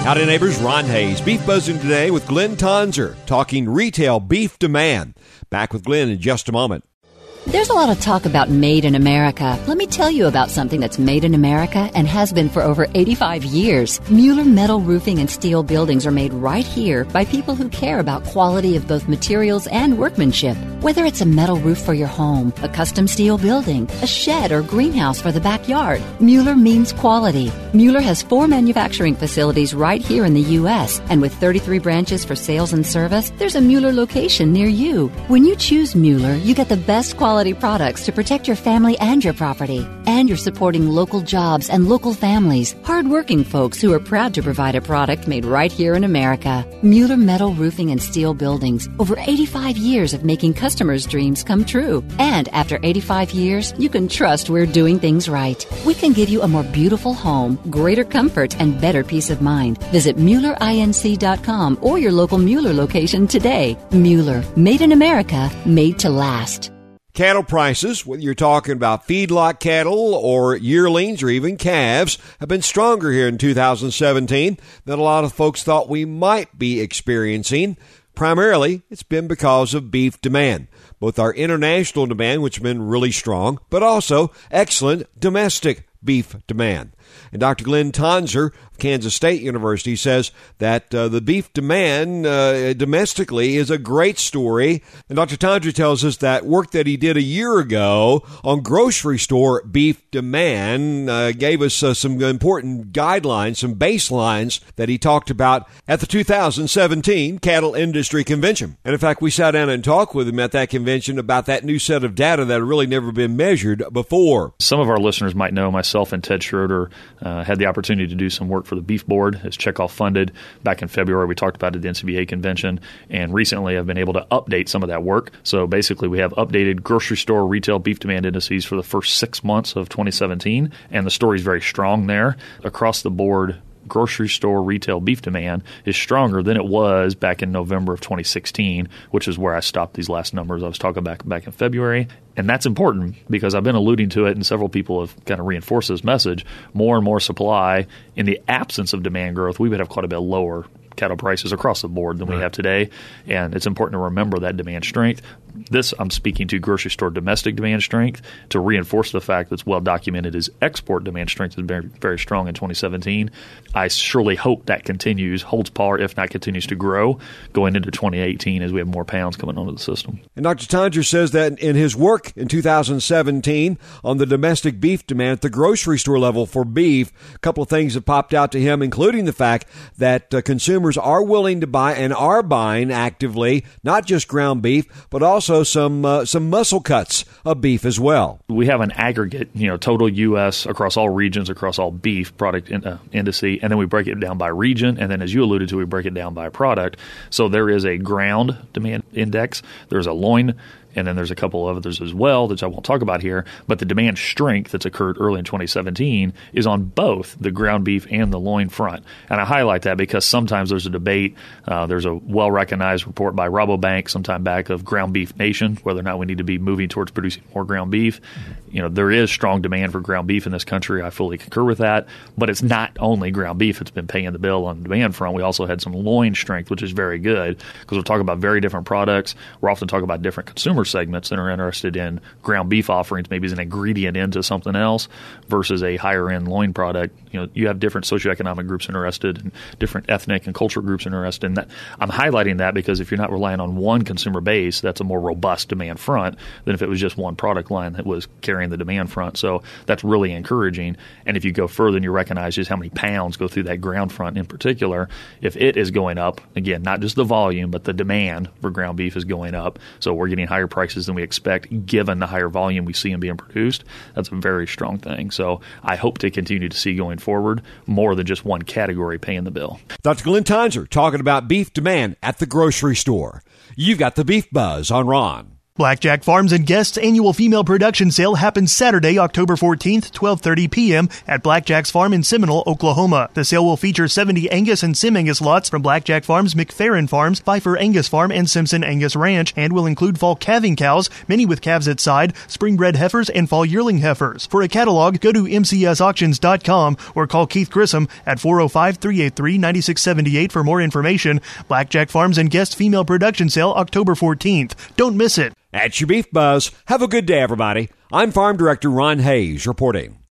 Howdy, neighbors. Ron Hayes. Beef Buzzing today with Glenn Tonser, talking retail beef demand. Back with Glenn in just a moment. There's a lot of talk about made in America. Let me tell you about something that's made in America and has been for over 85 years. Mueller Metal Roofing and Steel Buildings are made right here by people who care about quality of both materials and workmanship. Whether it's a metal roof for your home, a custom steel building, a shed or greenhouse for the backyard, Mueller means quality. Mueller has 4 manufacturing facilities right here in the U.S., and with 33 branches for sales and service, there's a Mueller location near you. When you choose Mueller, you get the best quality products to protect your family and your property. And you're supporting local jobs and local families, hardworking folks who are proud to provide a product made right here in America. Mueller Metal Roofing and Steel Buildings. Over 85 years of making customers' dreams come true. And after 85 years, you can trust we're doing things right. We can give you a more beautiful home, greater comfort, and better peace of mind. Visit MuellerINC.com or your local Mueller location today. Mueller, made in America, made to last. Cattle prices, whether you're talking about feedlot cattle or yearlings or even calves, have been stronger here in 2017 than a lot of folks thought we might be experiencing. Primarily, it's been because of beef demand. Both our international demand, which has been really strong, but also excellent domestic beef demand. And Dr. Glenn Tonser of Kansas State University says that the beef demand domestically is a great story. And Dr. Tonser tells us that work that he did a year ago on grocery store beef demand gave us some important guidelines, some baselines that he talked about at the 2017 Cattle Industry Convention. And in fact, we sat down and talked with him at that convention about that new set of data that had really never been measured before. Some of our listeners might know myself and Ted Schroeder had the opportunity to do some work for the Beef Board as Checkoff funded. Back in February, we talked about it at the NCBA convention, and recently I've been able to update some of that work. So basically, we have updated grocery store retail beef demand indices for the first 6 months of 2017, and the story is very strong there. Across the board, grocery store retail beef demand is stronger than it was back in November of 2016, which is where I stopped these last numbers I was talking back in February. And that's important because I've been alluding to it, and several people have kind of reinforced this message. More and more supply. In the absence of demand growth, we would have quite a bit lower cattle prices across the board than we have today. And it's important to remember that demand strength. This, I'm speaking to grocery store domestic demand strength to reinforce the fact that's well documented as export demand strength is very, very strong in 2017. I surely hope that continues, holds power, if not continues to grow going into 2018 as we have more pounds coming onto the system. And Dr. Tonser says that in his work in 2017 on the domestic beef demand at the grocery store level for beef, a couple of things have popped out to him, including the fact that consumers are willing to buy and are buying actively, not just ground beef, but also some muscle cuts of beef as well. We have an aggregate, total U.S. across all regions, across all beef product indice, and then we break it down by region, and then as you alluded to, we break it down by product. So there is a ground demand index, there's a loin, and then there's a couple of others as well that I won't talk about here. But the demand strength that's occurred early in 2017 is on both the ground beef and the loin front. And I highlight that because sometimes there's a debate. There's a well-recognized report by Rabobank sometime back of Ground Beef Nation, whether or not we need to be moving towards producing more ground beef. There is strong demand for ground beef in this country. I fully concur with that. But it's not only ground beef that's been paying the bill on the demand front. We also had some loin strength, which is very good because we're talking about very different products. We're often talking about different consumer segments that are interested in ground beef offerings, maybe as an ingredient into something else versus a higher end loin product. You have different socioeconomic groups interested and different ethnic and cultural groups interested in that. I'm highlighting that because if you're not relying on one consumer base, that's a more robust demand front than if it was just one product line that was carrying the demand front. So that's really encouraging. And if you go further and you recognize just how many pounds go through that ground front in particular, if it is going up, again, not just the volume, but the demand for ground beef is going up. So we're getting higher prices than we expect given the higher volume we see in being produced. That's a very strong thing. So I hope to continue to see going forward more than just one category paying the bill. Dr. Glenn Tonser talking about beef demand at the grocery store. You've got the Beef Buzz on Ron. Blackjack Farms and Guests annual female production sale happens Saturday, October 14th, 12:30 p.m. at Blackjack's Farm in Seminole, Oklahoma. The sale will feature 70 Angus and Sim Angus lots from Blackjack Farms, McFerrin Farms, Pfeiffer Angus Farm, and Simpson Angus Ranch, and will include fall calving cows, many with calves at side, spring-bred heifers, and fall yearling heifers. For a catalog, go to mcsauctions.com or call Keith Grissom at 405-383-9678 for more information. Blackjack Farms and Guests female production sale October 14th. Don't miss it. That's your Beef Buzz. Have a good day, everybody. I'm Farm Director Ron Hayes reporting.